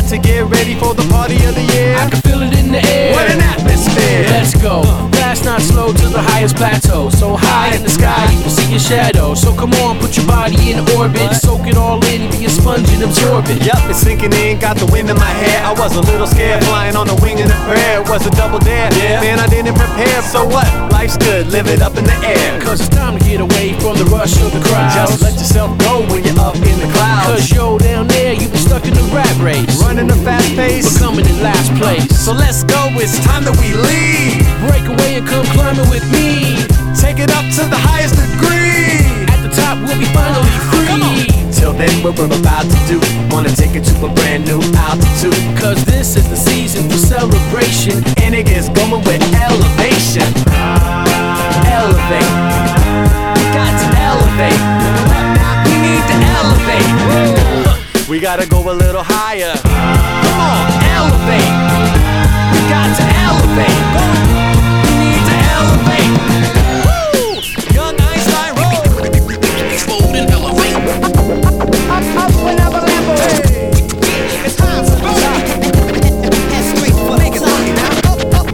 to get ready for the party of the year. I can feel it in the air. What an atmosphere. Let's go. Fast, not slow, to the highest plateau. So high in the sky, you can see your shadow. So come on, put your body in orbit. Soak it all in, be a sponge and absorb it. Yup, it's sinking in, got the wind in my hair. I was a little scared, flying on the wing in a prayer. It was a double dare, man, I didn't prepare. So what? Life's good, live it up in the air. Cause it's time to get away from the rush of the crowd. Just let yourself go when you're up in the clouds. Cause yo, down there, you've been stuck in the rat race, running a fast pace, but coming in last place. So let's go, it's time that we leave. Break away and come climbing with me. Take it up to the highest degree. At the top, we'll be finally free. Till then, what we're about to do, wanna take it to a brand new altitude. Cause this is the season for celebration, and it gets going with elevation. Elevate, got to elevate. We need to elevate. We gotta go a little higher. Come on, elevate. We got to elevate. We need to elevate. Woo! Young Einstein roll. Explode and elevate. Up whenever level. Hey, it's time to go. That's straight for make it lucky now. Up, go.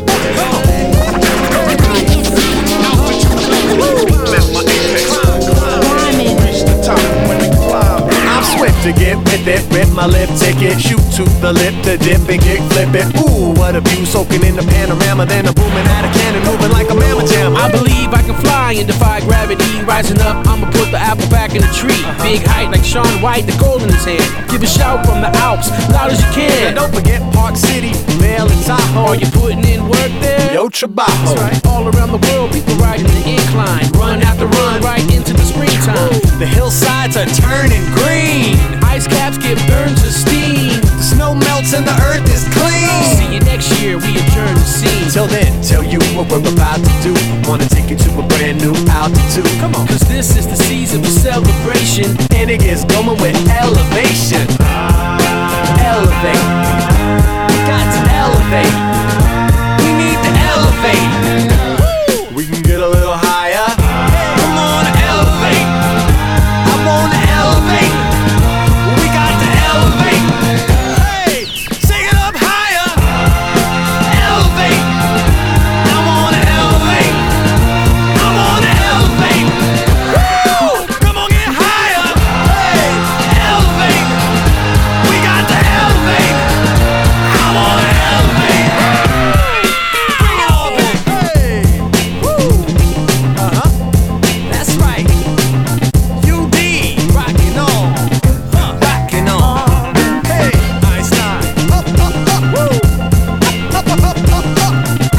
I'm swift to get with it, rip my lip ticket, shoot to the lip to dip and kick flip it. Ooh, what a view, soaking in the panorama, then I'm booming out a cannon, moving like a mamma jam. I believe I can fly and defy gravity. Rising up, I'ma put the apple back in the tree. Big height like Shaun White, the gold in his hand. Give a shout from the Alps, loud as you can. And don't forget Park City, Vail and Tahoe. Are you putting in work there? Yo, Trabajo. That's right. All around the world, people riding the incline, run after run, right into the springtime. The hillsides are turning green. Ice caps get burned to steam. The snow melts and the earth is clean. See you next year, we adjourn the scene. Till then, tell you what we're about to do. Wanna take you to a brand new altitude. Come on. Cause this is the season for celebration, and it gets going with elevation. Elevate. We got to elevate. We need to elevate. We can get a little higher. Come on, elevate. I wanna elevate. We got to elevate. Hey, take it up higher. Elevate. I wanna elevate. I wanna elevate. Woo! Come on, get higher. Hey, elevate. We got to elevate. I wanna elevate. Bring it on, baby. Hey, woo. That's right. UD, rocking on, rocking on. Hey, Einstein. Up, up, up, woo. Up, up, up, up, up.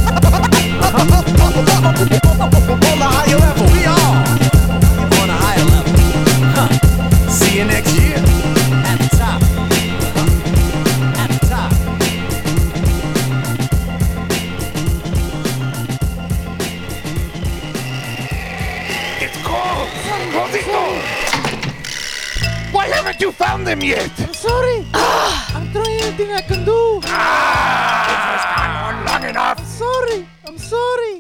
On the higher level, we are on a higher level. See you next year at the top. At the top. It's called Rosito! Why haven't you found them yet? I'm sorry. I'm trying everything I can do. It has gone on long enough. Sorry. I'm sorry.